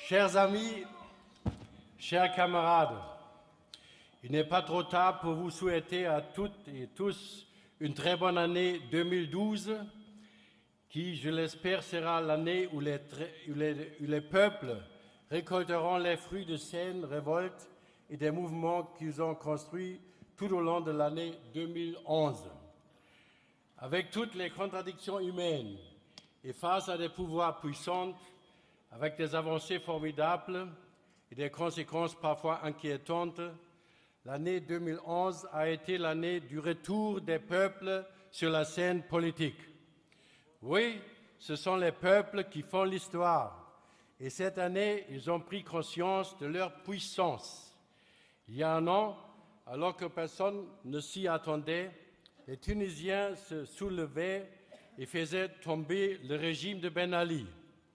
Chers amis, chers camarades, il n'est pas trop tard pour vous souhaiter à toutes et tous une très bonne année 2012 qui, je l'espère, sera l'année où les peuples récolteront les fruits de saines révoltes et des mouvements qu'ils ont construits tout au long de l'année 2011. Avec toutes les contradictions humaines et face à des pouvoirs puissants, avec des avancées formidables et des conséquences parfois inquiétantes, l'année 2011 a été l'année du retour des peuples sur la scène politique. Oui, ce sont les peuples qui font l'histoire. Et cette année, ils ont pris conscience de leur puissance. Il y a un an, alors que personne ne s'y attendait, les Tunisiens se soulevaient et faisaient tomber le régime de Ben Ali.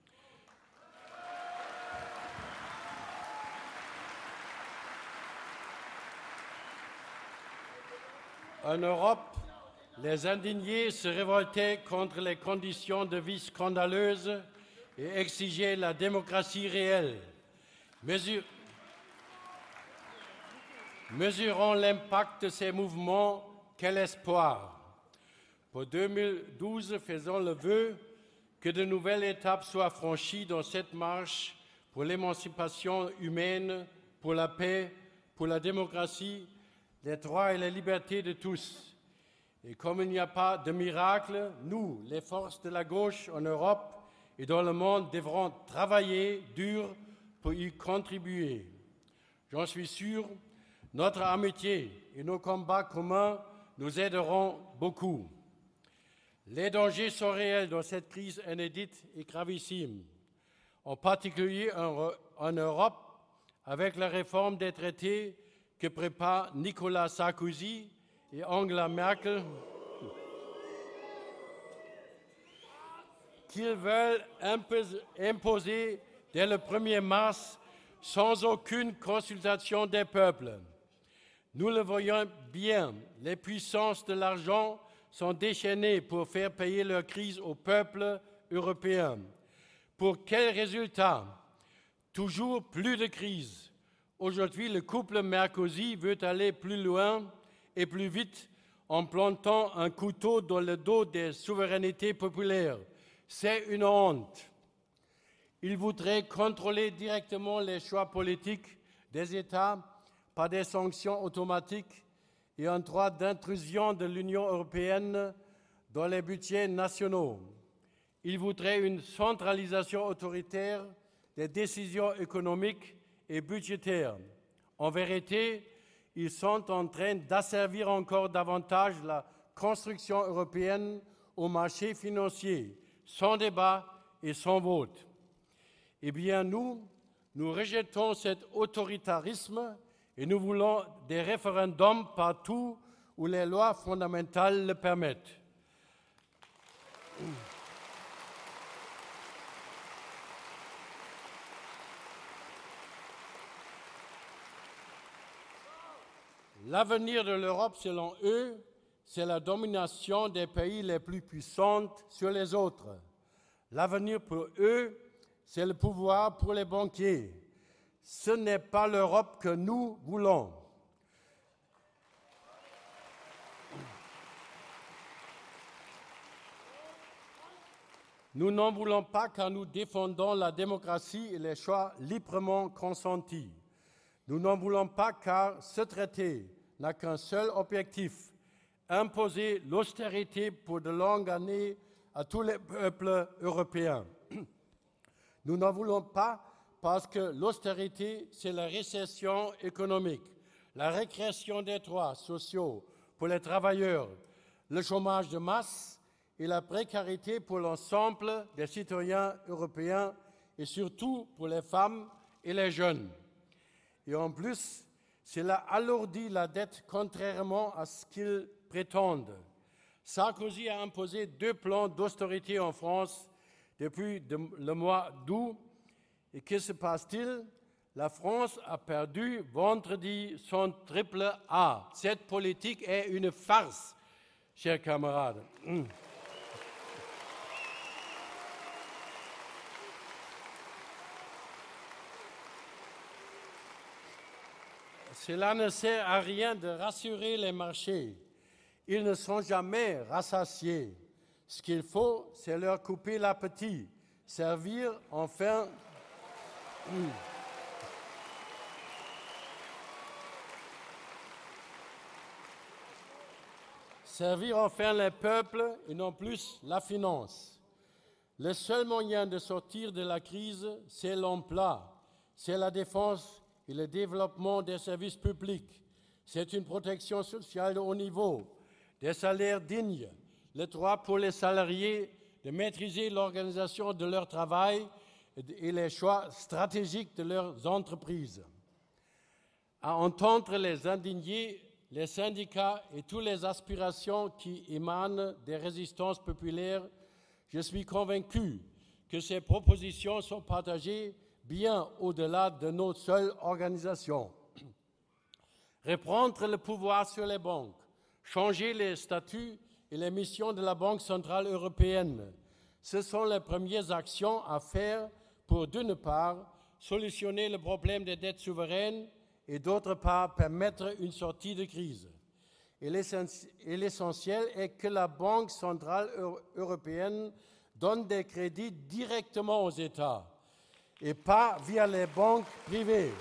En Europe, les indignés se révoltaient contre les conditions de vie scandaleuses et exigeaient la démocratie réelle. Mesurons l'impact de ces mouvements, quel espoir! Pour 2012, faisons le vœu que de nouvelles étapes soient franchies dans cette marche pour l'émancipation humaine, pour la paix, pour la démocratie, les droits et les libertés de tous. Et comme il n'y a pas de miracle, nous, les forces de la gauche en Europe et dans le monde, devrons travailler dur pour y contribuer. J'en suis sûr, notre amitié et nos combats communs nous aideront beaucoup. Les dangers sont réels dans cette crise inédite et gravissime, en particulier en Europe, avec la réforme des traités que préparent Nicolas Sarkozy et Angela Merkel, qu'ils veulent imposer dès le 1er mars sans aucune consultation des peuples. Nous le voyons bien, les puissances de l'argent sont déchaînées pour faire payer leur crise au peuple européen. Pour quel résultat? Toujours plus de crise. Aujourd'hui, le couple Merkozy veut aller plus loin et plus vite en plantant un couteau dans le dos des souverainetés populaires. C'est une honte. Il voudrait contrôler directement les choix politiques des États par des sanctions automatiques et un droit d'intrusion de l'Union européenne dans les budgets nationaux. Il voudrait une centralisation autoritaire des décisions économiques et budgétaires. En vérité, ils sont en train d'asservir encore davantage la construction européenne au marché financier, sans débat et sans vote. Eh bien, nous rejetons cet autoritarisme et nous voulons des référendums partout où les lois fondamentales le permettent. L'avenir de l'Europe, selon eux, c'est la domination des pays les plus puissants sur les autres. L'avenir pour eux, c'est le pouvoir pour les banquiers. Ce n'est pas l'Europe que nous voulons. Nous n'en voulons pas car nous défendons la démocratie et les choix librement consentis. Nous n'en voulons pas car ce traité n'a qu'un seul objectif, imposer l'austérité pour de longues années à tous les peuples européens. Nous n'en voulons pas parce que l'austérité, c'est la récession économique, la régression des droits sociaux pour les travailleurs, le chômage de masse et la précarité pour l'ensemble des citoyens européens et surtout pour les femmes et les jeunes. Et en plus, cela alourdit la dette contrairement à ce qu'ils prétendent. Sarkozy a imposé 2 plans d'austérité en France depuis le mois d'août. Et que se passe-t-il? La France a perdu vendredi son triple A. Cette politique est une farce, chers camarades. cela ne sert à rien de rassurer les marchés. Ils ne sont jamais rassasiés. Ce qu'il faut, c'est leur couper l'appétit, servir enfin les peuples et non plus la finance. Le seul moyen de sortir de la crise, c'est l'emploi, c'est la défense et le développement des services publics. C'est une protection sociale de haut niveau, des salaires dignes, le droit pour les salariés de maîtriser l'organisation de leur travail et les choix stratégiques de leurs entreprises. À entendre les indignés, les syndicats et toutes les aspirations qui émanent des résistances populaires, je suis convaincu que ces propositions sont partagées bien au-delà de nos seules organisations. Reprendre le pouvoir sur les banques, changer les statuts et les missions de la Banque centrale européenne, ce sont les premières actions à faire pour, d'une part, solutionner le problème des dettes souveraines et, d'autre part, permettre une sortie de crise. Et l'essentiel est que la Banque centrale européenne donne des crédits directement aux États et pas via les banques privées.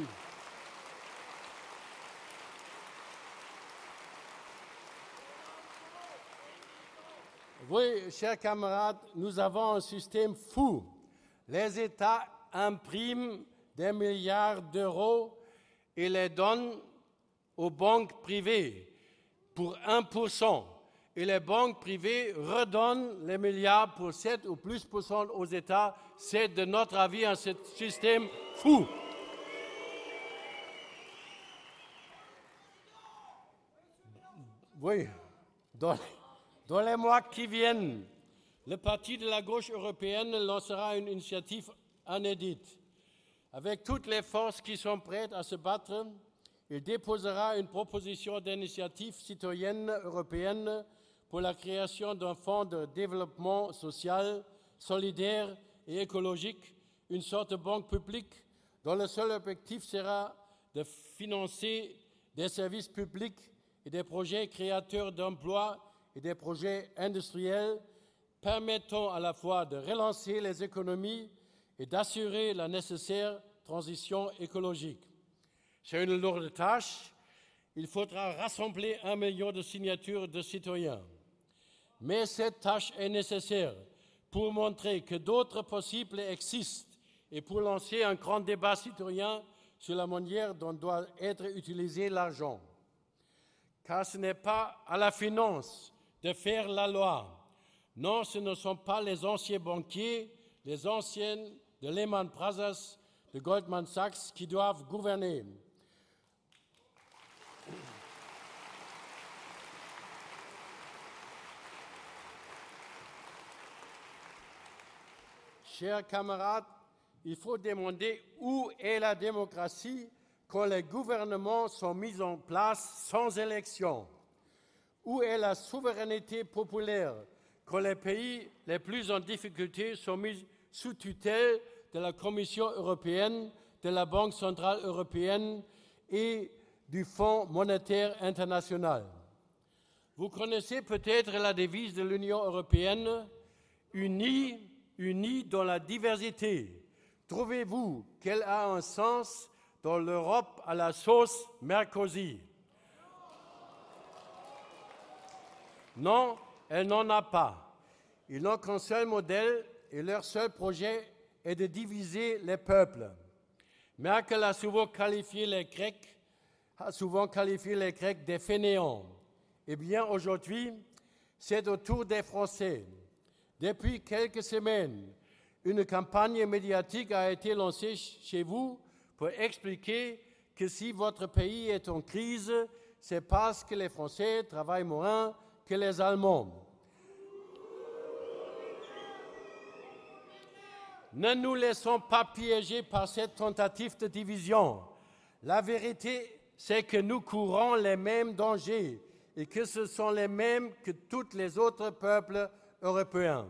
Oui, chers camarades, nous avons un système fou. Les États impriment des milliards d'euros et les donnent aux banques privées pour 1%. Et les banques privées redonnent les milliards pour 7 ou plus % aux États. C'est de notre avis un système fou. Oui, dans les mois qui viennent, le Parti de la gauche européenne lancera une initiative inédite. Avec toutes les forces qui sont prêtes à se battre, il déposera une proposition d'initiative citoyenne européenne pour la création d'un fonds de développement social, solidaire et écologique, une sorte de banque publique dont le seul objectif sera de financer des services publics et des projets créateurs d'emplois et des projets industriels permettant à la fois de relancer les économies et d'assurer la nécessaire transition écologique. C'est une lourde tâche. Il faudra rassembler 1 million de signatures de citoyens. Mais cette tâche est nécessaire pour montrer que d'autres possibles existent et pour lancer un grand débat citoyen sur la manière dont doit être utilisé l'argent. Car ce n'est pas à la finance de faire la loi. Non, ce ne sont pas les anciens banquiers, les anciennes de Lehman Brothers, de Goldman Sachs qui doivent gouverner. Chers camarades, il faut demander où est la démocratie quand les gouvernements sont mis en place sans élection. Où est la souveraineté populaire quand les pays les plus en difficulté sont mis sous tutelle de la Commission européenne, de la Banque centrale européenne et du Fonds monétaire international? Vous connaissez peut-être la devise de l'Union européenne, unis dans la diversité. Trouvez-vous qu'elle a un sens dans l'Europe à la sauce Merkozy? Non, elle n'en a pas. Ils n'ont qu'un seul modèle et leur seul projet est de diviser les peuples. Merkel a souvent qualifié les Grecs des fainéants. Eh bien, aujourd'hui, c'est au tour des Français. Depuis quelques semaines, une campagne médiatique a été lancée chez vous pour expliquer que si votre pays est en crise, c'est parce que les Français travaillent moins que les Allemands. Ne nous laissons pas piéger par cette tentative de division. La vérité, c'est que nous courons les mêmes dangers et que ce sont les mêmes que tous les autres peuples européens.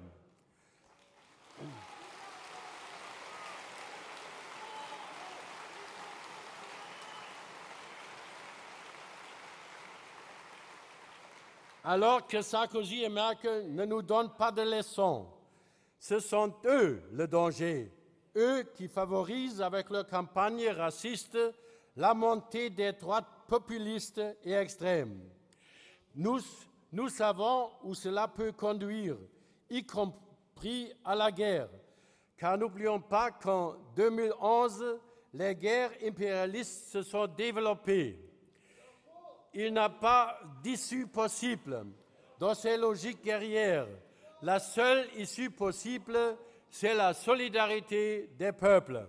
Alors que Sarkozy et Merkel ne nous donnent pas de leçons, ce sont eux le danger, eux qui favorisent avec leur campagne raciste la montée des droites populistes et extrêmes. Nous savons où cela peut conduire, y compris à la guerre, car n'oublions pas qu'en 2011, les guerres impérialistes se sont développées. Il n'a pas d'issue possible dans ces logiques guerrières. La seule issue possible, c'est la solidarité des peuples.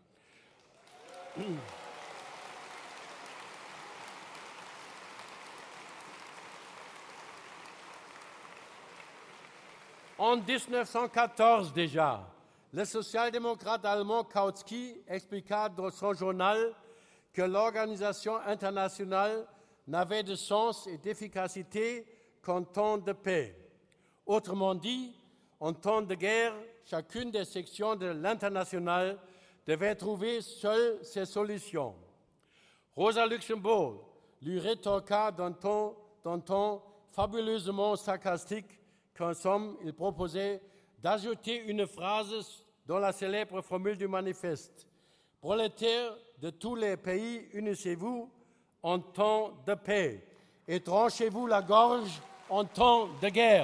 En 1914 déjà, le social-démocrate allemand Kautsky expliqua dans son journal que l'organisation internationale n'avait de sens et d'efficacité qu'en temps de paix. Autrement dit, en temps de guerre, chacune des sections de l'international devait trouver seule ses solutions. Rosa Luxemburg lui rétorqua d'un ton fabuleusement sarcastique qu'en somme, il proposait d'ajouter une phrase dans la célèbre formule du manifeste. Prolétaires de tous les pays, unissez-vous en temps de paix et tranchez-vous la gorge en temps de guerre.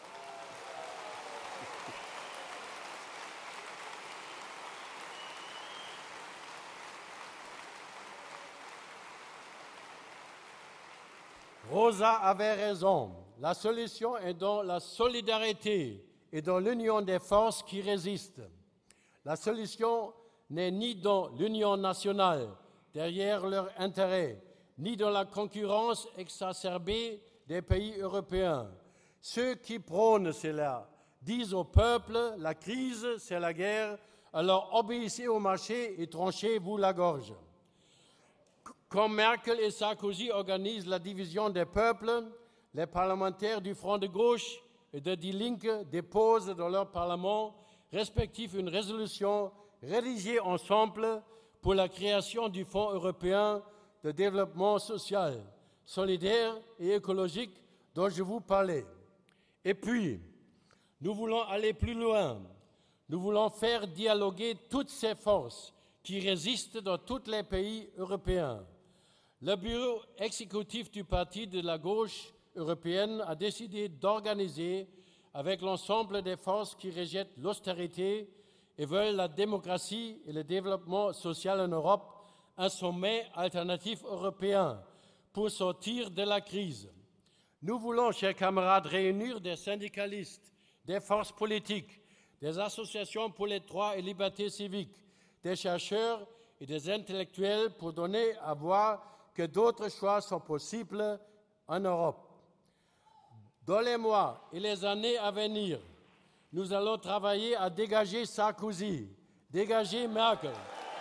Rosa avait raison. La solution est dans la solidarité et dans l'union des forces qui résistent. La solution n'est ni dans l'union nationale, derrière leurs intérêts, ni dans la concurrence exacerbée des pays européens. Ceux qui prônent cela disent au peuple, la crise, c'est la guerre, alors obéissez au marché et tranchez-vous la gorge. Quand Merkel et Sarkozy organisent la division des peuples, les parlementaires du Front de gauche et de Die Linke déposent dans leur parlement respectif une résolution rédigée ensemble pour la création du Fonds européen de développement social, solidaire et écologique dont je vous parlais. Et puis, nous voulons aller plus loin. Nous voulons faire dialoguer toutes ces forces qui résistent dans tous les pays européens. Le bureau exécutif du Parti de la gauche européenne a décidé d'organiser, avec l'ensemble des forces qui rejettent l'austérité et veulent la démocratie et le développement social en Europe, un sommet alternatif européen pour sortir de la crise. Nous voulons, chers camarades, réunir des syndicalistes, des forces politiques, des associations pour les droits et libertés civiques, des chercheurs et des intellectuels pour donner à voir que d'autres choix sont possibles en Europe. Dans les mois et les années à venir, nous allons travailler à dégager Sarkozy, dégager Merkel.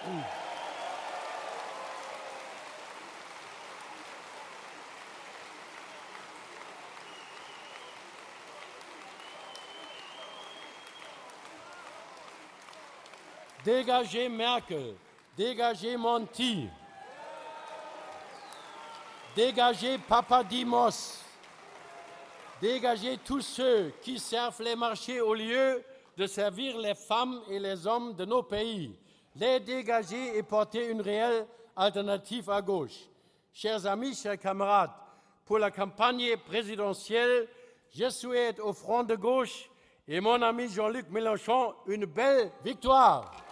Dégager Merkel, dégager Monti, dégager Papadimos, dégager tous ceux qui servent les marchés au lieu de servir les femmes et les hommes de nos pays. Les dégager et porter une réelle alternative à gauche. Chers amis, chers camarades, pour la campagne présidentielle, je souhaite au Front de gauche et mon ami Jean-Luc Mélenchon une belle victoire.